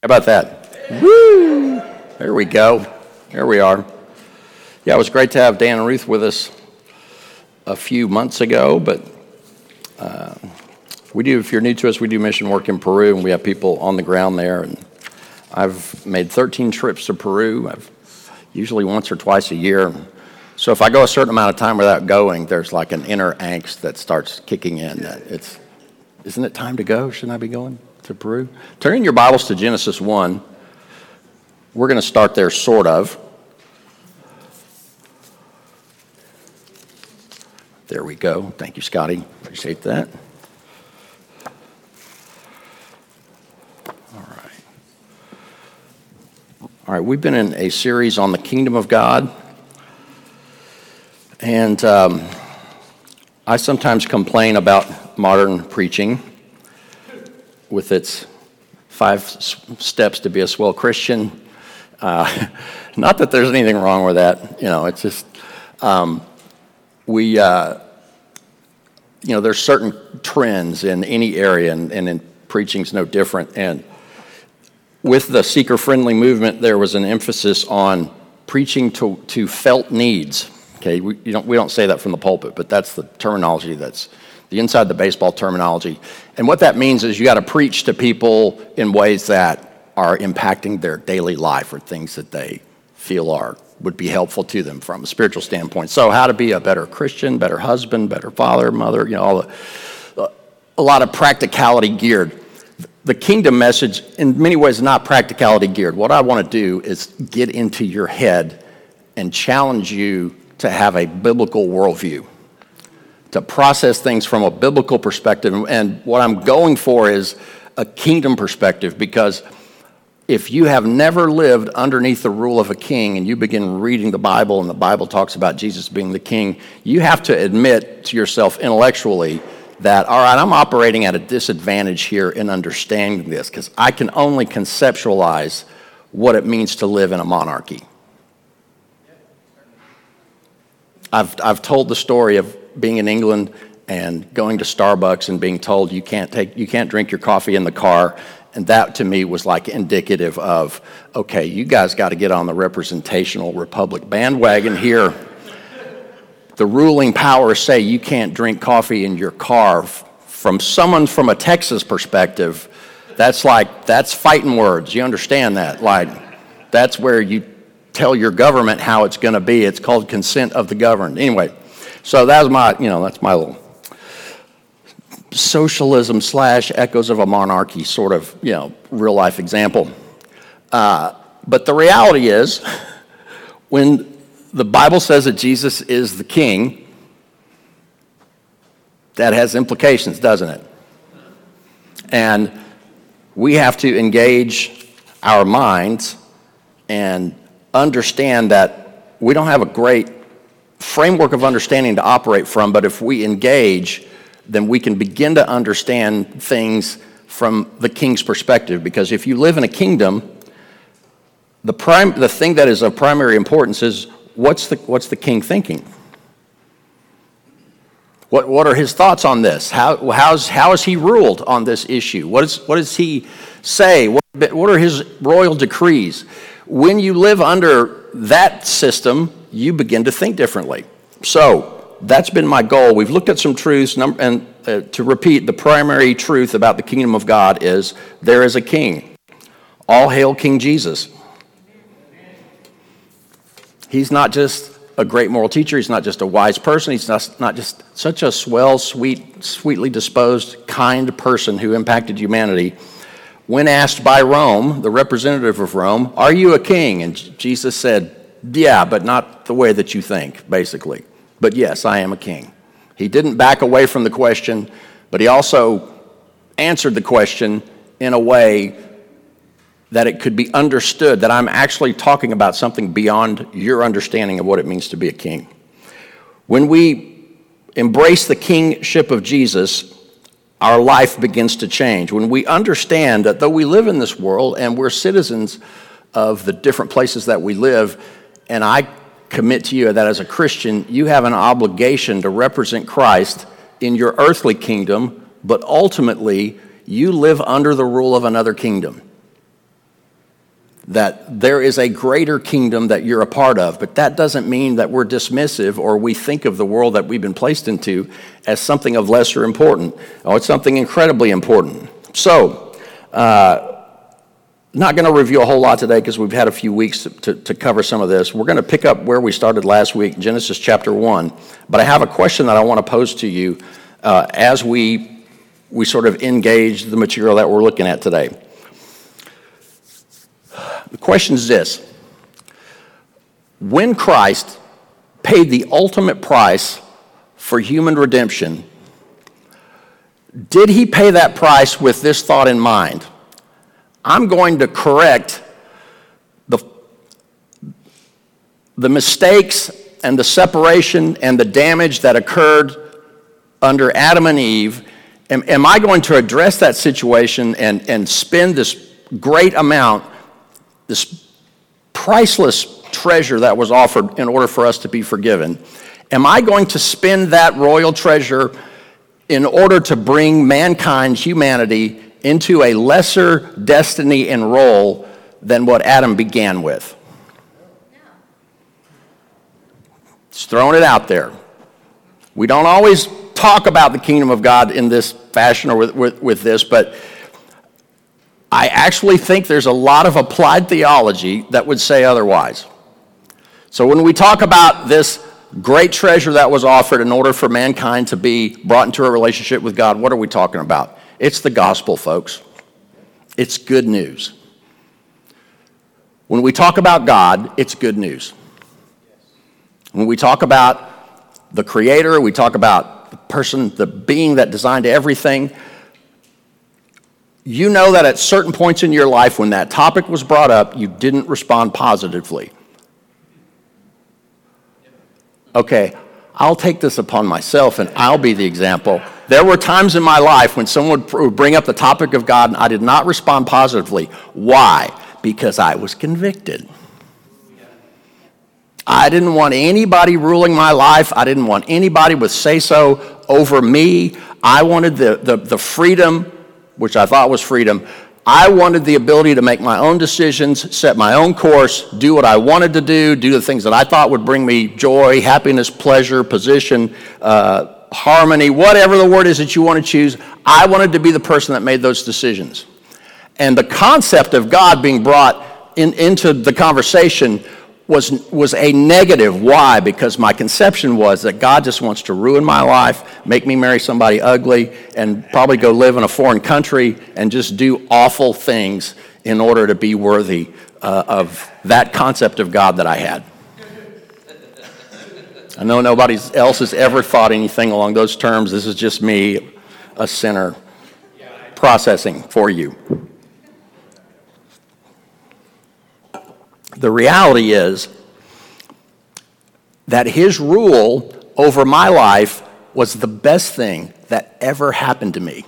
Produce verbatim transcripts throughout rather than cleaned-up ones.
about that? Woo! There we go. There we are. Yeah, it was great to have Dan and Ruth with us a few months ago, but uh, we do, if you're new to us, we do mission work in Peru, and we have people on the ground there. And I've made thirteen trips to Peru, I've usually once or twice a year. So if I go a certain amount of time without going, there's like an inner angst that starts kicking in. That it's, isn't it time to go? Shouldn't I be going to Peru? Turn in your Bibles to Genesis one. We're going to start there, sort of. There we go. Thank you, Scotty. Appreciate that. All right. All right, we've been in a series on the kingdom of God. And um, I sometimes complain about modern preaching with its five s- steps to be a swell Christian. Uh, not that there's anything wrong with that. You know, it's just... Um, We, uh, you know, there's certain trends in any area, and, and in preaching's no different. And with the seeker-friendly movement, there was an emphasis on preaching to, to felt needs. Okay, we, you don't, we don't say that from the pulpit, but that's the terminology that's the inside the baseball terminology. And what that means is you got to preach to people in ways that are impacting their daily life or things that they feel are would be helpful to them from a spiritual standpoint. So how to be a better Christian, better husband, better father, mother, you know, all the, a lot of practicality geared. The kingdom message, in many ways, is not practicality geared. What I want to do is get into your head and challenge you to have a biblical worldview, to process things from a biblical perspective. And what I'm going for is a kingdom perspective, because if you have never lived underneath the rule of a king and you begin reading the Bible and the Bible talks about Jesus being the king, you have to admit to yourself intellectually that, all right, I'm operating at a disadvantage here in understanding this, because I can only conceptualize what it means to live in a monarchy. I've, I've told the story of being in England and going to Starbucks and being told you can't take, you can't drink your coffee in the car. And that, to me, was like indicative of, okay, you guys got to get on the representational republic bandwagon here. The ruling powers say you can't drink coffee in your car. From someone from a Texas perspective, that's like, that's fighting words. You understand that? Like, that's where you tell your government how it's going to be. It's called consent of the governed. Anyway, so that was my, you know, that's my little socialism slash echoes of a monarchy sort of, you know, real life example. Uh, but the reality is, when the Bible says that Jesus is the king, that has implications, doesn't it? And we have to engage our minds and understand that we don't have a great framework of understanding to operate from, but if we engage, then we can begin to understand things from the king's perspective. Because if you live in a kingdom, the prime, the thing that is of primary importance is what's the what's the king thinking? What what are his thoughts on this? How how's how is he ruled on this issue? What is what does he say? What what are his royal decrees? When you live under that system, you begin to think differently. So that's been my goal. We've looked at some truths, and uh, to repeat, the primary truth about the kingdom of God is there is a king. All hail King Jesus. He's not just a great moral teacher. He's not just a wise person. He's not, not just such a swell, sweet, sweetly disposed, kind person who impacted humanity. When asked by Rome, the representative of Rome, are you a king? And Jesus said, yeah, but not the way that you think, basically. But yes, I am a king. He didn't back away from the question, but he also answered the question in a way that it could be understood that I'm actually talking about something beyond your understanding of what it means to be a king. When we embrace the kingship of Jesus, our life begins to change. When we understand that though we live in this world and we're citizens of the different places that we live, and I commit to you that as a Christian, you have an obligation to represent Christ in your earthly kingdom, but ultimately, you live under the rule of another kingdom. that there is a greater kingdom that you're a part of. But that doesn't mean that we're dismissive or we think of the world that we've been placed into as something of lesser importance. Oh, it's something incredibly important. So, uh, not going to review a whole lot today because we've had a few weeks to, to, to cover some of this. We're going to pick up where we started last week, Genesis chapter one. But I have a question that I want to pose to you uh, as we, we sort of engage the material that we're looking at today. The question is this: when Christ paid the ultimate price for human redemption, did he pay that price with this thought in mind? I'm going to correct the, the mistakes and the separation and the damage that occurred under Adam and Eve. Am, am I going to address that situation and, and spend this great amount, this priceless treasure that was offered in order for us to be forgiven? Am I going to spend that royal treasure in order to bring mankind, humanity, into a lesser destiny and role than what Adam began with? Just throwing it out there. We don't always talk about the kingdom of God in this fashion or with, with, with this, but I actually think there's a lot of applied theology that would say otherwise. So when we talk about this great treasure that was offered in order for mankind to be brought into a relationship with God, what are we talking about? It's the gospel, folks. It's good news. When we talk about God, it's good news. When we talk about the Creator, we talk about the person, the being that designed everything, you know that at certain points in your life when that topic was brought up, you didn't respond positively. Okay, I'll take this upon myself and I'll be the example. There were times in my life when someone would bring up the topic of God and I did not respond positively. Why? Because I was convicted. I didn't want anybody ruling my life. I didn't want anybody with say-so over me. I wanted the, the, the freedom, which I thought was freedom. I wanted the ability to make my own decisions, set my own course, do what I wanted to do, do the things that I thought would bring me joy, happiness, pleasure, position, uh, harmony, whatever the word is that you want to choose. I wanted to be the person that made those decisions. And the concept of God being brought in, into the conversation was, was a negative. Why? Because my conception was that God just wants to ruin my life, make me marry somebody ugly, and probably go live in a foreign country and just do awful things in order to be worthy uh, of that concept of God that I had. I know nobody else has ever thought anything along those terms. This is just me, a sinner, processing for you. The reality is that his rule over my life was the best thing that ever happened to me.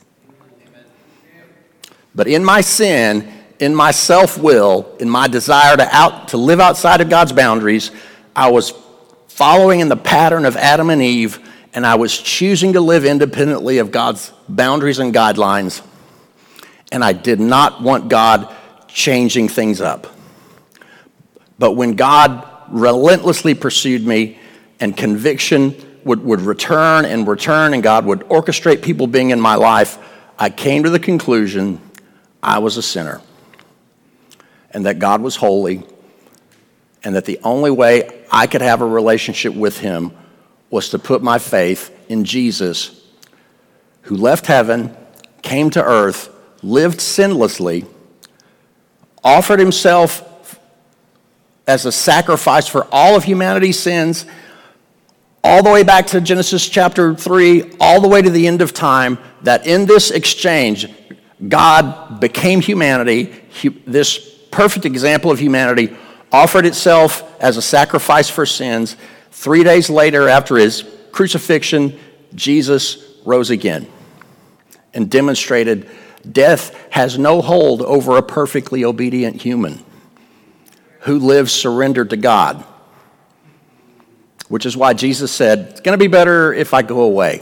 But in my sin, in my self-will, in my desire to out to live outside of God's boundaries, I was following in the pattern of Adam and Eve, and I was choosing to live independently of God's boundaries and guidelines, and I did not want God changing things up. But when God relentlessly pursued me and conviction would, would return and return and God would orchestrate people being in my life, I came to the conclusion I was a sinner and that God was holy and that the only way I could have a relationship with him was to put my faith in Jesus, who left heaven, came to earth, lived sinlessly, offered himself as a sacrifice for all of humanity's sins, all the way back to Genesis chapter three, all the way to the end of time, that in this exchange, God became humanity. This perfect example of humanity offered itself as a sacrifice for sins. Three days later, after his crucifixion, Jesus rose again and demonstrated death has no hold over a perfectly obedient human who lives surrendered to God, which is why Jesus said, it's going to be better if I go away.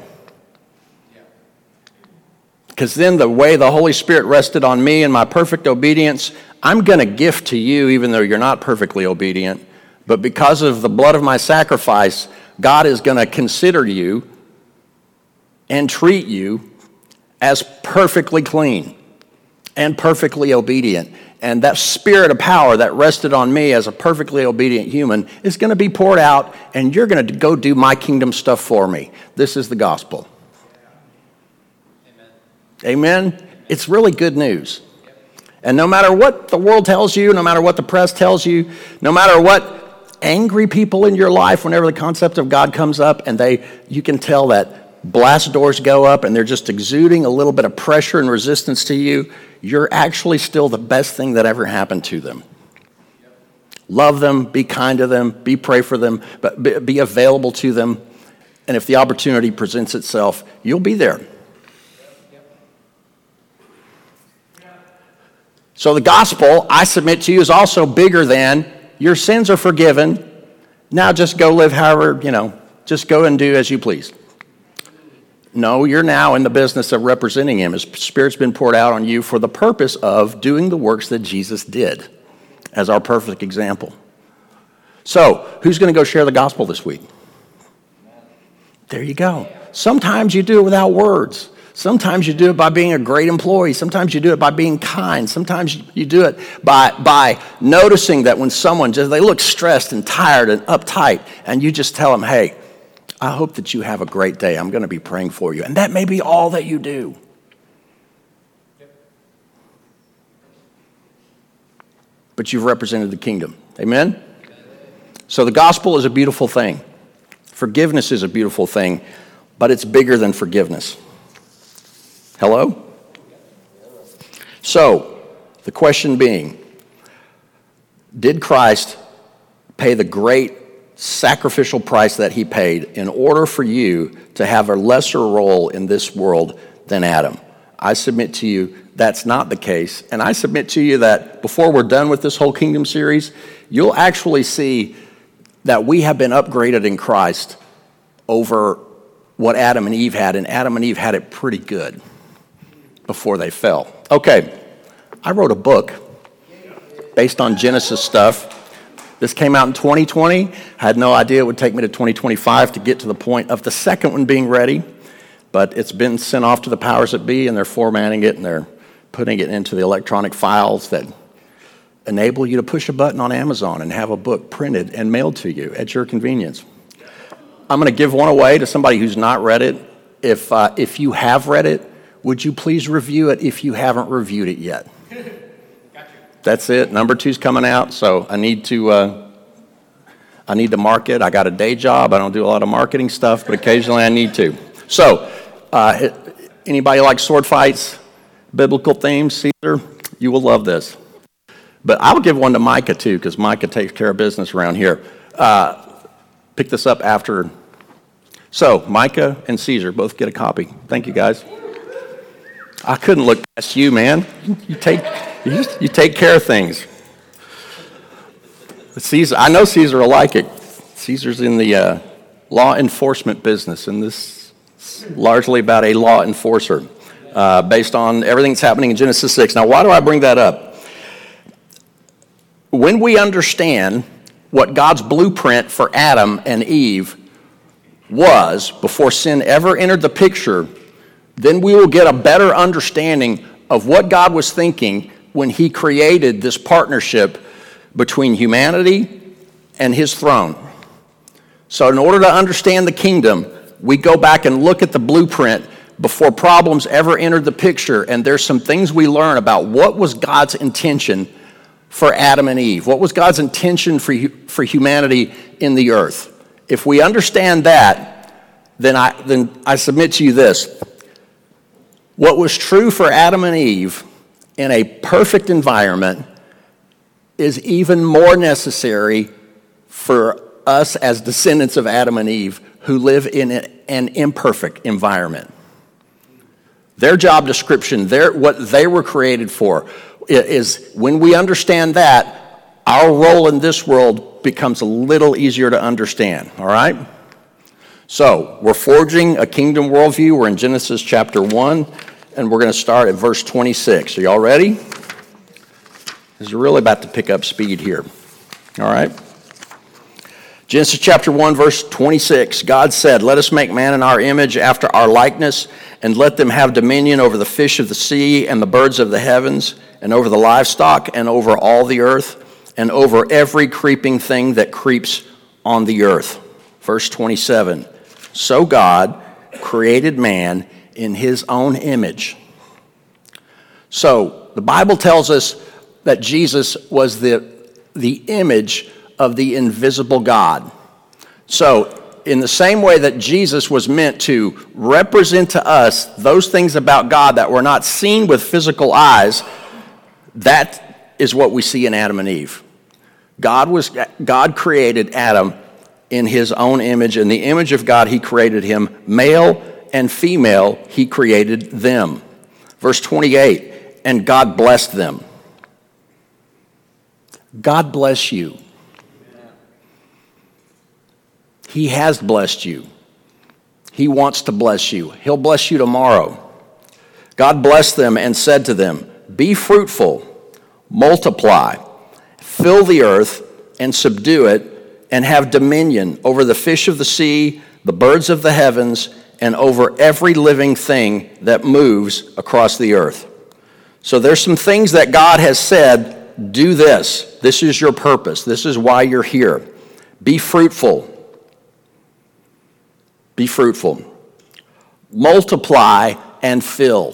Because then the way the Holy Spirit rested on me and my perfect obedience, I'm going to gift to you even though you're not perfectly obedient, but because of the blood of my sacrifice, God is going to consider you and treat you as perfectly clean and perfectly obedient. And that spirit of power that rested on me as a perfectly obedient human is going to be poured out, and you're going to go do my kingdom stuff for me. This is the gospel. Amen? Amen? It's really good news. And no matter what the world tells you, no matter what the press tells you, no matter what angry people in your life, whenever the concept of God comes up, and they, you can tell that blast doors go up and they're just exuding a little bit of pressure and resistance to you, you're actually still the best thing that ever happened to them. Love them, be kind to them, be pray for them, but be, be available to them. And if the opportunity presents itself, you'll be there. So the gospel, I submit to you, is also bigger than your sins are forgiven. Now just go live however, you know, just go and do as you please. No, you're now in the business of representing him. His Spirit's been poured out on you for the purpose of doing the works that Jesus did as our perfect example. So, who's going to go share the gospel this week? There you go. Sometimes you do it without words. Sometimes you do it by being a great employee. Sometimes you do it by being kind. Sometimes you do it by, by noticing that when someone just, they look stressed and tired and uptight, and you just tell them, hey, I hope that you have a great day. I'm going to be praying for you. And that may be all that you do. But you've represented the kingdom. Amen? So the gospel is a beautiful thing. Forgiveness is a beautiful thing, but it's bigger than forgiveness. Hello? So, the question being, did Christ pay the great sacrificial price that he paid in order for you to have a lesser role in this world than Adam? I submit to you that's not the case. And I submit to you that before we're done with this whole kingdom series, you'll actually see that we have been upgraded in Christ over what Adam and Eve had. And Adam and Eve had it pretty good before they fell. Okay, I wrote a book based on Genesis stuff. This came out in twenty twenty. I had no idea it would take me to twenty twenty-five to get to the point of the second one being ready. But it's been sent off to the powers that be, and they're formatting it, and they're putting it into the electronic files that enable you to push a button on Amazon and have a book printed and mailed to you at your convenience. I'm going to give one away to somebody who's not read it. If, uh, if you have read it, would you please review it if you haven't reviewed it yet? That's it. Number two's coming out, so I need to uh, I need to market. I got a day job. I don't do a lot of marketing stuff, but occasionally I need to. So, uh, anybody like sword fights, biblical themes, Caesar? You will love this. But I'll give one to Micah too, because Micah takes care of business around here. Uh, pick this up after. So, Micah and Caesar both get a copy. Thank you, guys. I couldn't look past you, man. You take you, you take care of things. Caesar, I know Caesar will like it. Caesar's in the uh, law enforcement business, and this is largely about a law enforcer, uh, based on everything that's happening in Genesis six. Now, why do I bring that up? When we understand what God's blueprint for Adam and Eve was before sin ever entered the picture, then we will get a better understanding of what God was thinking when he created this partnership between humanity and his throne. So in order to understand the kingdom, we go back and look at the blueprint before problems ever entered the picture, and there's some things we learn about what was God's intention for Adam and Eve. What was God's intention for, for humanity in the earth? If we understand that, then I, then I submit to you this. What was true for Adam and Eve in a perfect environment is even more necessary for us as descendants of Adam and Eve who live in an imperfect environment. Their job description, their, what they were created for, is when we understand that, our role in this world becomes a little easier to understand, all right? So, we're forging a kingdom worldview. We're in Genesis chapter one, and we're going to start at verse twenty-six. Are y'all ready? This is really about to pick up speed here. All right? Genesis chapter one, verse twenty-six, God said, "Let us make man in our image after our likeness, and let them have dominion over the fish of the sea and the birds of the heavens, and over the livestock, and over all the earth, and over every creeping thing that creeps on the earth." Verse twenty-seven, "So God created man in his own image." So the Bible tells us that Jesus was the, the image of the invisible God. So in the same way that Jesus was meant to represent to us those things about God that were not seen with physical eyes, that is what we see in Adam and Eve. God was God created Adam in his own image. In the image of God, he created him. Male and female, he created them. Verse twenty-eight, "And God blessed them." God bless you. He has blessed you. He wants to bless you. He'll bless you tomorrow. God blessed them and said to them, "Be fruitful, multiply, fill the earth and subdue it, and have dominion over the fish of the sea, the birds of the heavens, and over every living thing that moves across the earth." So there's some things that God has said, do this. This is your purpose. This is why you're here. Be fruitful. Be fruitful. Multiply and fill.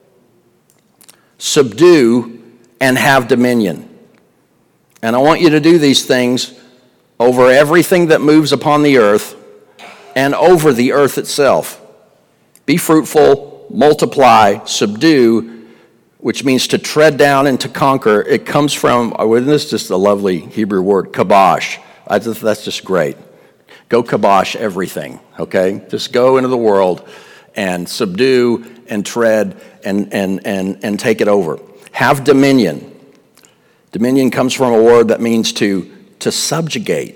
Subdue and have dominion. And I want you to do these things over everything that moves upon the earth and over the earth itself. Be fruitful, multiply, subdue, which means to tread down and to conquer. It comes from, isn't this just a lovely Hebrew word, kabosh? I just, that's just great. Go kibosh everything, okay? Just go into the world and subdue and tread and, and, and, and take it over. Have dominion. Dominion comes from a word that means to, to subjugate.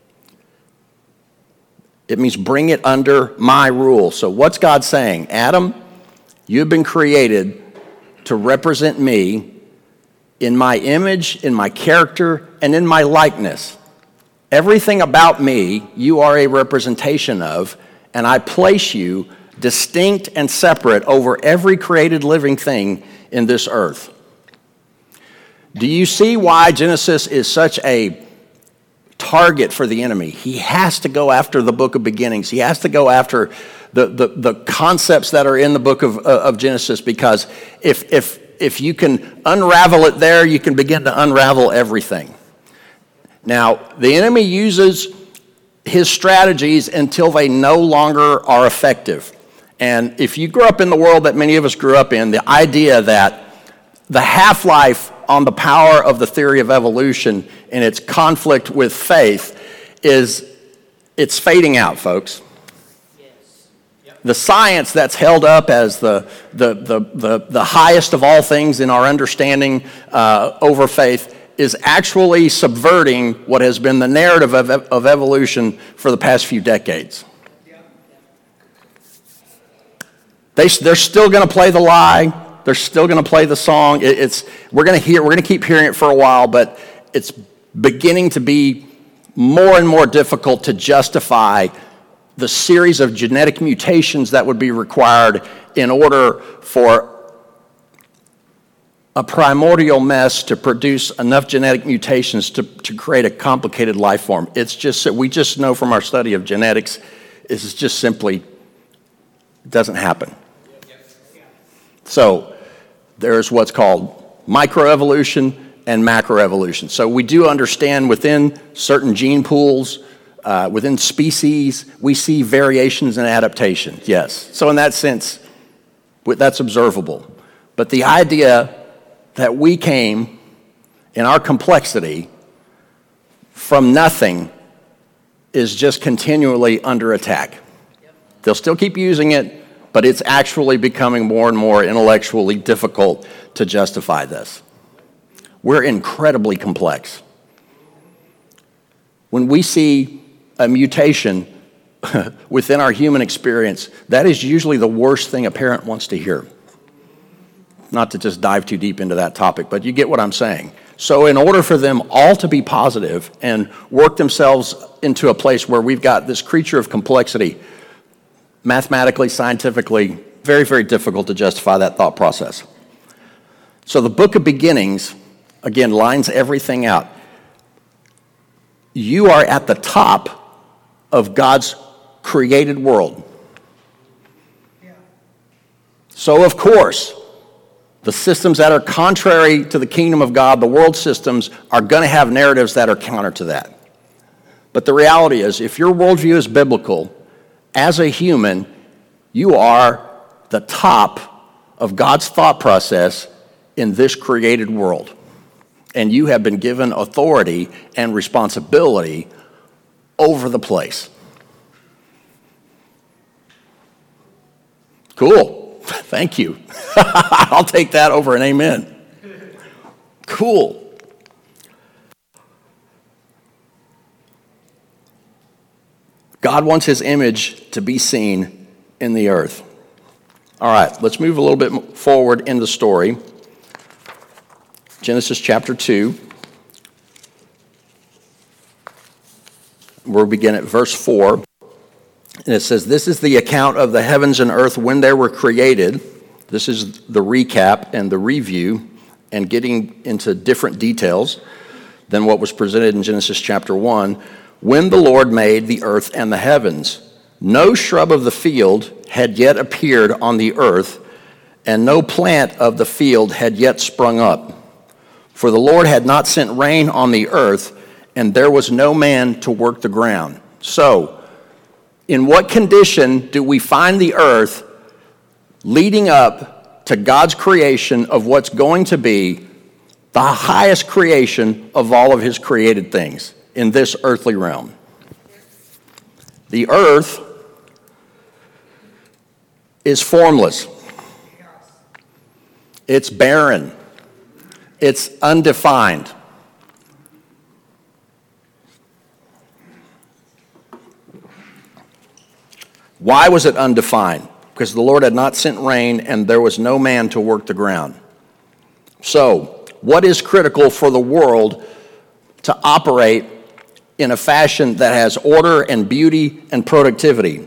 It means bring it under my rule. So what's God saying? Adam, you've been created to represent me in my image, in my character, and in my likeness. Everything about me, you are a representation of, and I place you distinct and separate over every created living thing in this earth. Do you see why Genesis is such a target for the enemy? He has to go after the book of beginnings. He has to go after the, the, the concepts that are in the book of, uh, of Genesis, because if, if, if you can unravel it there, you can begin to unravel everything. Now, the enemy uses his strategies until they no longer are effective. And if you grew up in the world that many of us grew up in, the idea that the half-life on the power of the theory of evolution and its conflict with faith is, it's fading out, folks. Yes. Yep. The science that's held up as the, the, the, the, the highest of all things in our understanding uh, over faith is actually subverting what has been the narrative of, of evolution for the past few decades. They, they're still going to play the lie. They're still going to play the song. It, it's we're going to hear. We're going to keep hearing it for a while, but it's beginning to be more and more difficult to justify the series of genetic mutations that would be required in order for a primordial mess to produce enough genetic mutations to, to create a complicated life form. It's just that we just know from our study of genetics, it's just simply doesn't happen. So there's what's called microevolution and macroevolution. So we do understand within certain gene pools, uh, within species, we see variations and adaptations, yes. So in that sense, that's observable. But the idea that we came in our complexity from nothing is just continually under attack. They'll still keep using it, but it's actually becoming more and more intellectually difficult to justify this. We're incredibly complex. When we see a mutation within our human experience, that is usually the worst thing a parent wants to hear. not to just dive too deep into that topic, but you get what I'm saying. So in order for them all to be positive and work themselves into a place where we've got this creature of complexity, mathematically, scientifically, very, very difficult to justify that thought process. So the book of beginnings, again, lines everything out. You are at the top of God's created world. So, of course, the systems that are contrary to the kingdom of God, the world systems, are going to have narratives that are counter to that. But the reality is, if your worldview is biblical, as a human, you are the top of God's thought process in this created world. And you have been given authority and responsibility over the place. Cool. Thank you. I'll take that over an amen. Cool. God wants his image to be seen in the earth. All right, let's move a little bit forward in the story. Genesis chapter two. We'll begin at verse four. And it says, this is the account of the heavens and earth when they were created. This is the recap and the review and getting into different details than what was presented in Genesis chapter one. When the Lord made the earth and the heavens, no shrub of the field had yet appeared on the earth, and no plant of the field had yet sprung up. For the Lord had not sent rain on the earth, and there was no man to work the ground. So, in what condition do we find the earth leading up to God's creation of what's going to be the highest creation of all of his created things in this earthly realm? The earth is formless. It's barren. It's undefined. Why was it undefined? Because the Lord had not sent rain and there was no man to work the ground. So, what is critical for the world to operate in a fashion that has order and beauty and productivity?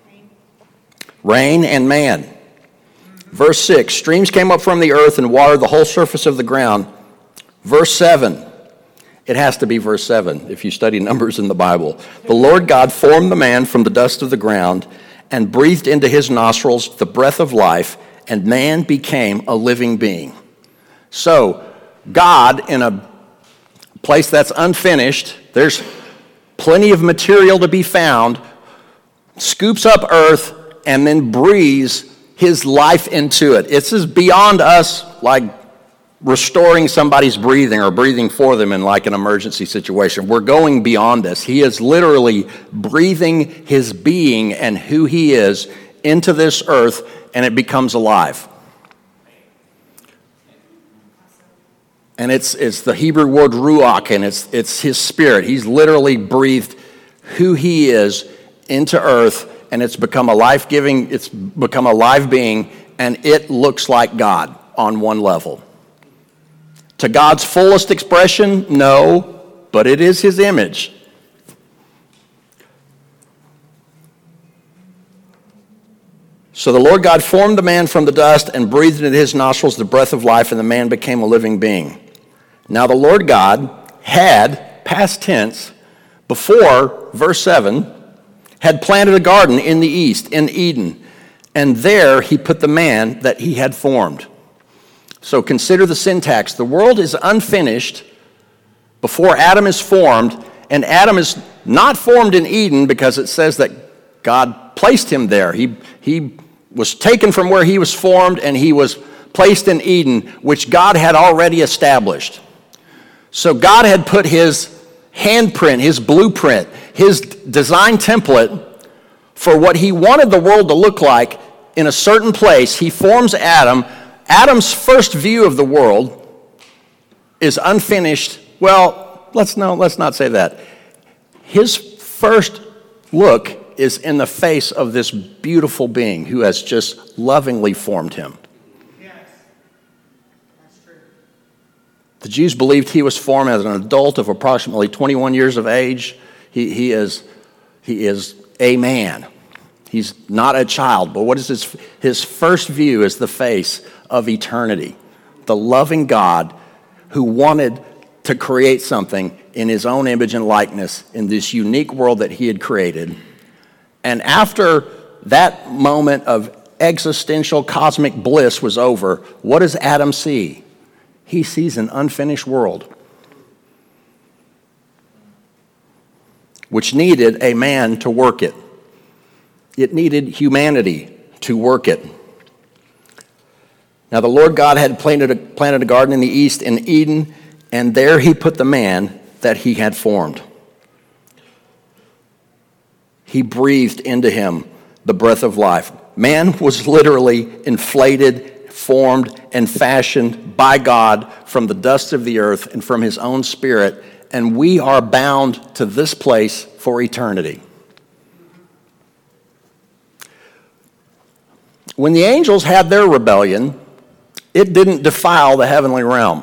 Rain and man. Verse six, streams came up from the earth and watered the whole surface of the ground. Verse seven, it has to be verse seven if you study Numbers in the Bible. The Lord God formed the man from the dust of the ground and breathed into his nostrils the breath of life, and man became a living being. So, God, in a place that's unfinished, there's plenty of material to be found, scoops up earth and then breathes his life into it. It's just beyond us, like restoring somebody's breathing or breathing for them in like an emergency situation. We're going beyond this. He is literally breathing his being and who he is into this earth, and it becomes alive. And it's it's the Hebrew word ruach, and it's it's his spirit. He's literally breathed who he is into earth, and it's become a life-giving, it's become a live being, and it looks like God on one level. To God's fullest expression, no, but it is his image. So the Lord God formed the man from the dust and breathed into his nostrils the breath of life, and the man became a living being. Now the Lord God had, past tense, before verse seven, had planted a garden in the east, in Eden, and there he put the man that he had formed. So consider the syntax. The world is unfinished before Adam is formed, and Adam is not formed in Eden because it says that God placed him there. He, he was taken from where he was formed, and he was placed in Eden, which God had already established. So God had put his handprint, his blueprint, his design template for what he wanted the world to look like in a certain place. He forms Adam. Adam's first view of the world is unfinished. Well, let's no, let's not say that. His first look is in the face of this beautiful being who has just lovingly formed him. Yes. The Jews believed he was formed as an adult of approximately twenty-one years of age. He, he, is, he is a man. He's not a child, but what is his, his first view is the face of eternity, the loving God who wanted to create something in his own image and likeness in this unique world that he had created. And after that moment of existential cosmic bliss was over, what does Adam see? He sees an unfinished world, which needed a man to work it. It needed humanity to work it. Now the Lord God had planted a, planted a garden in the east in Eden, and there he put the man that he had formed. He breathed into him the breath of life. Man was literally inflated, formed, and fashioned by God from the dust of the earth and from his own spirit, and we are bound to this place for eternity. When the angels had their rebellion, it didn't defile the heavenly realm.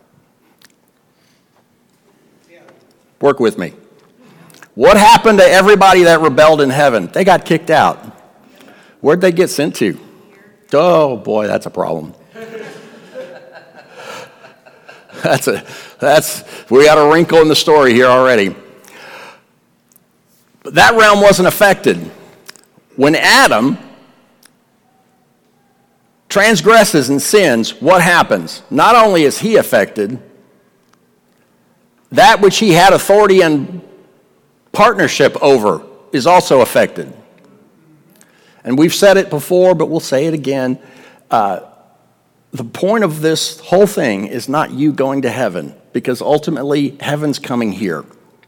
Work with me. What happened to everybody that rebelled in heaven? They got kicked out. Where'd they get sent to? Oh boy, that's a problem. That's a that's we got a wrinkle in the story here already. But that realm wasn't affected. When Adam transgresses and sins, what happens? Not only is he affected, that which he had authority and partnership over is also affected. And we've said it before, but we'll say it again. Uh, the point of this whole thing is not you going to heaven, because ultimately heaven's coming here.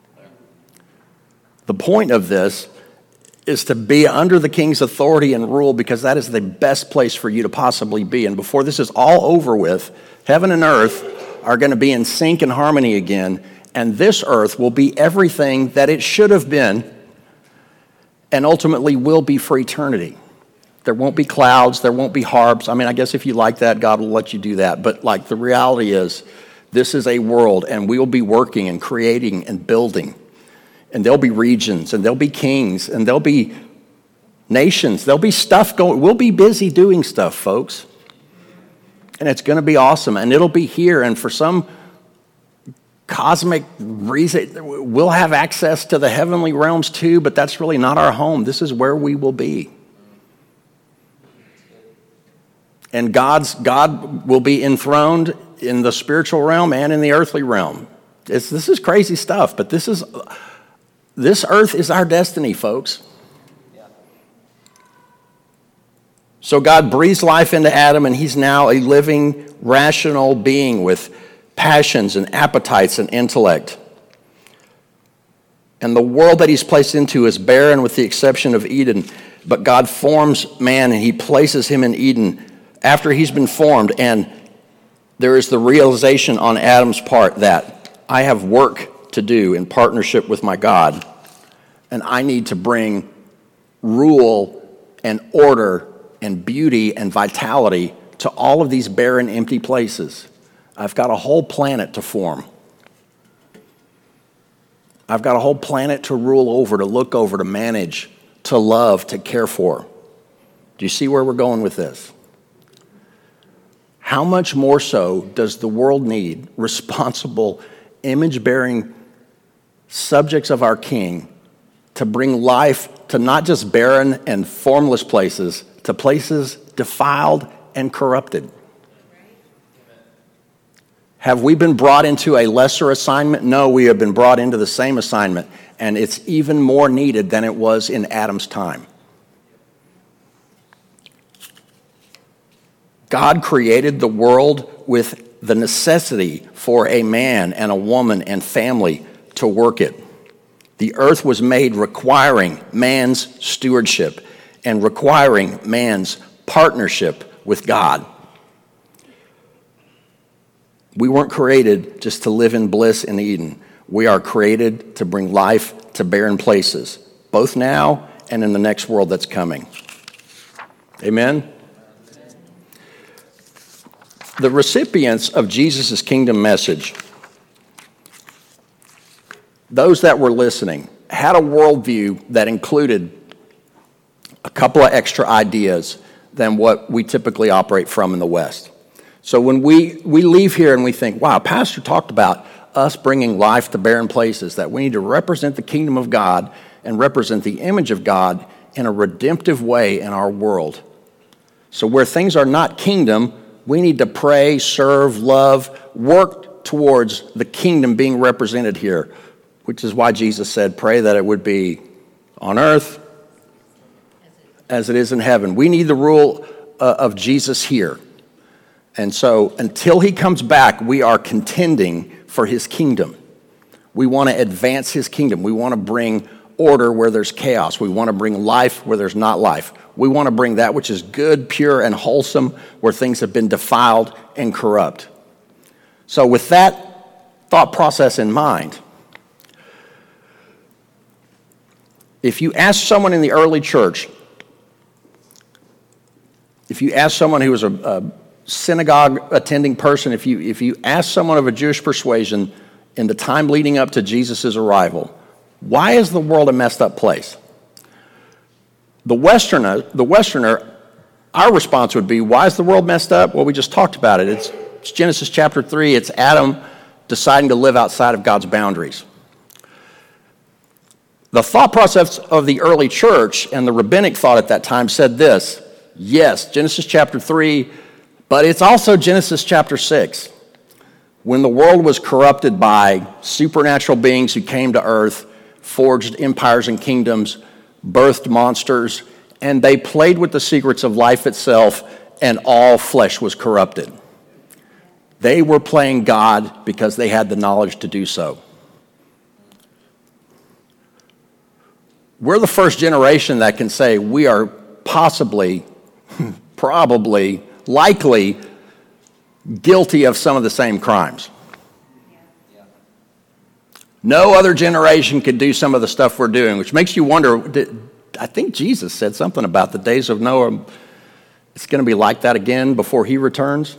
The point of this is to be under the king's authority and rule, because that is the best place for you to possibly be. And before this is all over with, heaven and earth are going to be in sync and harmony again, and this earth will be everything that it should have been and ultimately will be for eternity. There won't be clouds, there won't be harps. I mean, I guess if you like that, God will let you do that. But like the reality is, this is a world, and we will be working and creating and building. And there'll be regions, and there'll be kings, and there'll be nations. There'll be stuff going. We'll be busy doing stuff, folks. And it's going to be awesome. And it'll be here. And for some cosmic reason, we'll have access to the heavenly realms too, but that's really not our home. This is where we will be. And God's God will be enthroned in the spiritual realm and in the earthly realm. It's, this is crazy stuff, but this is this earth is our destiny, folks. So God breathes life into Adam, and he's now a living, rational being with passions and appetites and intellect. And the world that he's placed into is barren with the exception of Eden. But God forms man, and he places him in Eden after he's been formed. And there is the realization on Adam's part that I have work to do in partnership with my God, and I need to bring rule and order and beauty and vitality to all of these barren, empty places. I've got a whole planet to form. I've got a whole planet to rule over, to look over, to manage, to love, to care for. Do you see where we're going with this? How much more so does the world need responsible, image-bearing subjects of our King to bring life to not just barren and formless places, to places defiled and corrupted? Have we been brought into a lesser assignment? No, we have been brought into the same assignment, and it's even more needed than it was in Adam's time. God created the world with the necessity for a man and a woman and family to work it. The earth was made requiring man's stewardship and requiring man's partnership with God. We weren't created just to live in bliss in Eden. We are created to bring life to barren places, both now and in the next world that's coming. Amen? the recipients of Jesus' kingdom message, those that were listening, had a worldview that included a couple of extra ideas than what we typically operate from in the West. So when we, we leave here and we think, wow, Pastor talked about us bringing life to barren places, that we need to represent the kingdom of God and represent the image of God in a redemptive way in our world. So where things are not kingdom, we need to pray, serve, love, work towards the kingdom being represented here, which is why Jesus said, pray that it would be on earth as it is in heaven. We need the rule uh, of Jesus here. And so until he comes back, we are contending for his kingdom. We want to advance his kingdom. We want to bring order where there's chaos. We want to bring life where there's not life. We want to bring that which is good, pure, and wholesome where things have been defiled and corrupt. So with that thought process in mind, if you ask someone in the early church, if you ask someone who was a, a synagogue attending person, if you if you ask someone of a Jewish persuasion in the time leading up to Jesus' arrival, why is the world a messed up place? The Westerner, the Westerner, our response would be, why is the world messed up? Well, we just talked about it. It's, it's Genesis chapter three. It's Adam deciding to live outside of God's boundaries. The thought process of the early church and the rabbinic thought at that time said this, yes, Genesis chapter three, but it's also Genesis chapter six. When the world was corrupted by supernatural beings who came to earth, forged empires and kingdoms, birthed monsters, and they played with the secrets of life itself, and all flesh was corrupted. They were playing God because they had the knowledge to do so. We're the first generation that can say we are possibly, probably, likely guilty of some of the same crimes. No other generation could do some of the stuff we're doing, which makes you wonder, did, I think Jesus said something about the days of Noah. It's going to be like that again before he returns.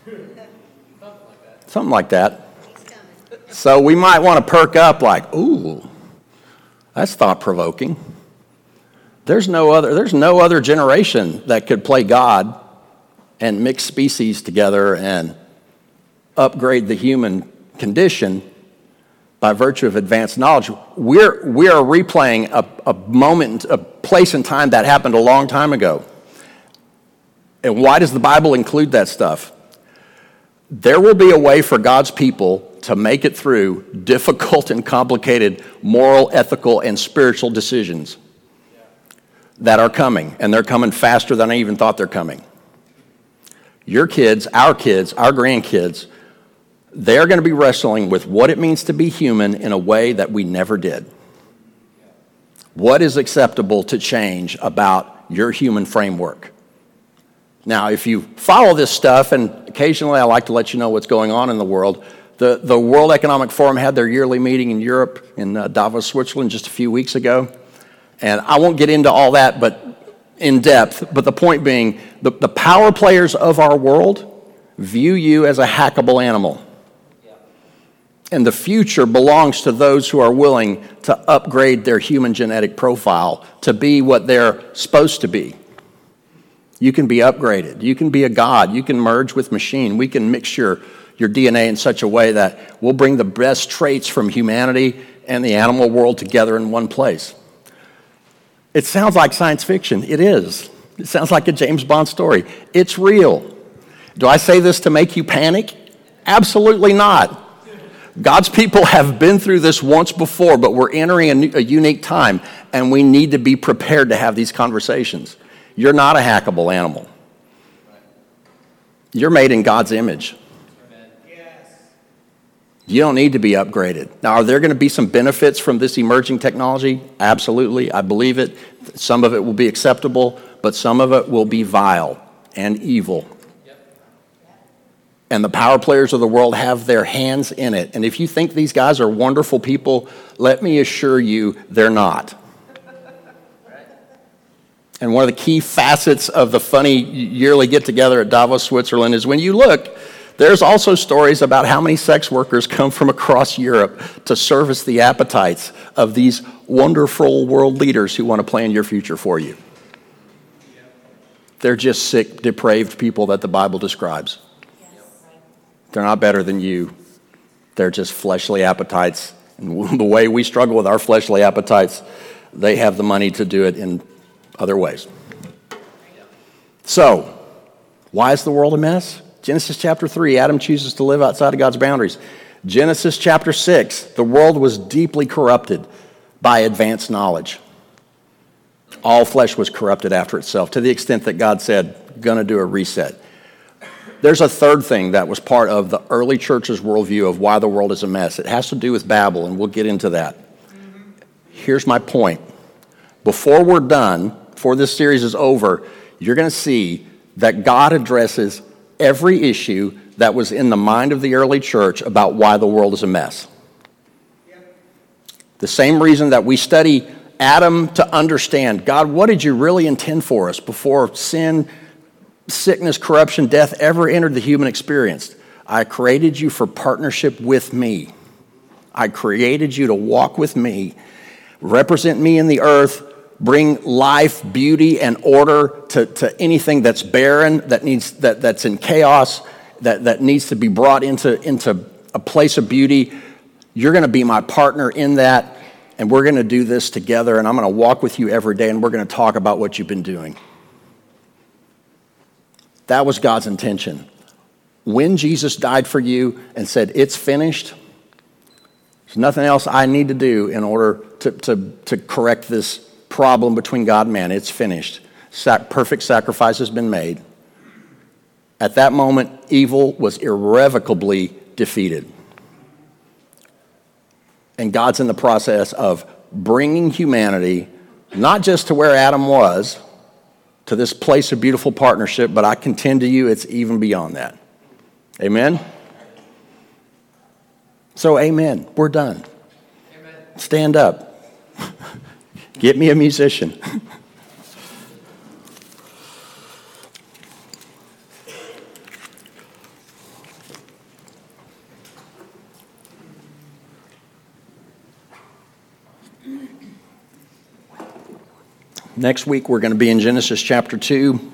Something like that. So we might want to perk up like, ooh, that's thought-provoking. There's no other, there's no other generation that could play God and mix species together and upgrade the human condition by virtue of advanced knowledge. We're, we are replaying a, a moment, a place in time that happened a long time ago. And why does the Bible include that stuff? There will be a way for God's people to make it through difficult and complicated moral, ethical, and spiritual decisions that are coming, and they're coming faster than I even thought they're coming. Your kids, our kids, our grandkids, they're going to be wrestling with what it means to be human in a way that we never did. What is acceptable to change about your human framework? Now, if you follow this stuff, and occasionally I like to let you know what's going on in the world, the, the World Economic Forum had their yearly meeting in Europe, in uh, Davos, Switzerland, just a few weeks ago. And I won't get into all that but in depth, but the point being, the, the power players of our world view you as a hackable animal. And the future belongs to those who are willing to upgrade their human genetic profile to be what they're supposed to be. You can be upgraded. You can be a god. You can merge with machine. We can mix your, your D N A in such a way that we'll bring the best traits from humanity and the animal world together in one place. It sounds like science fiction. It is. It sounds like a James Bond story. It's real. Do I say this to make you panic? Absolutely not. God's people have been through this once before, but we're entering a, new, a unique time, and we need to be prepared to have these conversations. You're not a hackable animal. You're made in God's image. You don't need to be upgraded. Now, are there going to be some benefits from this emerging technology? Absolutely. I believe it. Some of it will be acceptable, but some of it will be vile and evil. And the power players of the world have their hands in it. And if you think these guys are wonderful people, let me assure you they're not. And one of the key facets of the funny yearly get-together at Davos, Switzerland is when you look, There's also stories about how many sex workers come from across Europe to service the appetites of these wonderful world leaders who want to plan your future for you. They're just sick, depraved people that the Bible describes. They're not better than you. They're just fleshly appetites. And the way we struggle with our fleshly appetites, they have the money to do it in other ways. So, why is the world a mess? Genesis chapter three, Adam chooses to live outside of God's boundaries. Genesis chapter six, the world was deeply corrupted by advanced knowledge. All flesh was corrupted after itself, to the extent that God said, gonna do a reset. There's a third thing that was part of the early church's worldview of why the world is a mess. It has to do with Babel, and we'll get into that. Here's my point. Before we're done, before this series is over, you're gonna see that God addresses every issue that was in the mind of the early church about why the world is a mess. The same reason that we study Adam to understand, God, what did you really intend for us before sin, sickness, corruption, death ever entered the human experience? I created you for partnership with me. I created you to walk with me, represent me in the earth, bring life, beauty, and order to, to anything that's barren, that needs that, that's in chaos, that, that needs to be brought into, into a place of beauty. You're going to be my partner in that, and we're going to do this together, and I'm going to walk with you every day, and we're going to talk about what you've been doing. That was God's intention. When Jesus died for you and said, it's finished, there's nothing else I need to do in order to, to, to correct this problem between God and man. It's finished. Sac- perfect sacrifice has been made. At that moment, evil was irrevocably defeated. And God's in the process of bringing humanity, not just to where Adam was, to this place of beautiful partnership, but I contend to you it's even beyond that. Amen? So, amen. We're done. Amen. Stand up. Get me a musician. Next week, we're going to be in Genesis chapter two.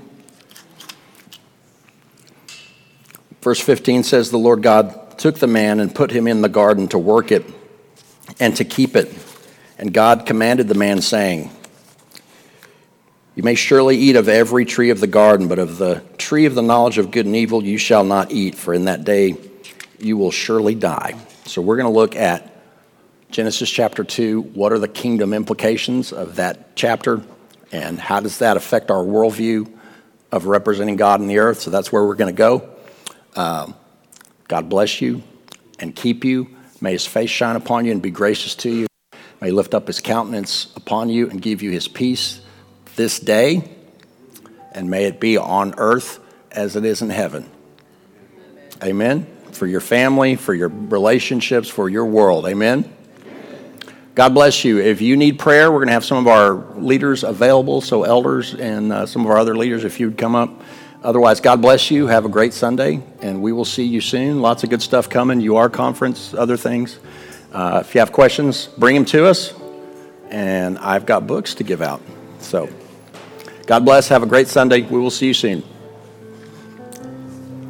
Verse fifteen says, the Lord God took the man and put him in the garden to work it and to keep it. And God commanded the man, saying, you may surely eat of every tree of the garden, but of the tree of the knowledge of good and evil you shall not eat, for in that day you will surely die. So we're going to look at Genesis chapter two. What are the kingdom implications of that chapter? And how does that affect our worldview of representing God in the earth? So that's where we're going to go. Um, God bless you and keep you. May his face shine upon you and be gracious to you. May he lift up his countenance upon you and give you his peace this day. And may it be on earth as it is in heaven. Amen. For your family, for your relationships, for your world. Amen. God bless you. If you need prayer, we're going to have some of our leaders available, so elders and uh, some of our other leaders, if you'd come up. Otherwise, God bless you. Have a great Sunday, and we will see you soon. Lots of good stuff coming. U R conference, other things. Uh, if you have questions, bring them to us, and I've got books to give out. So, God bless. Have a great Sunday. We will see you soon.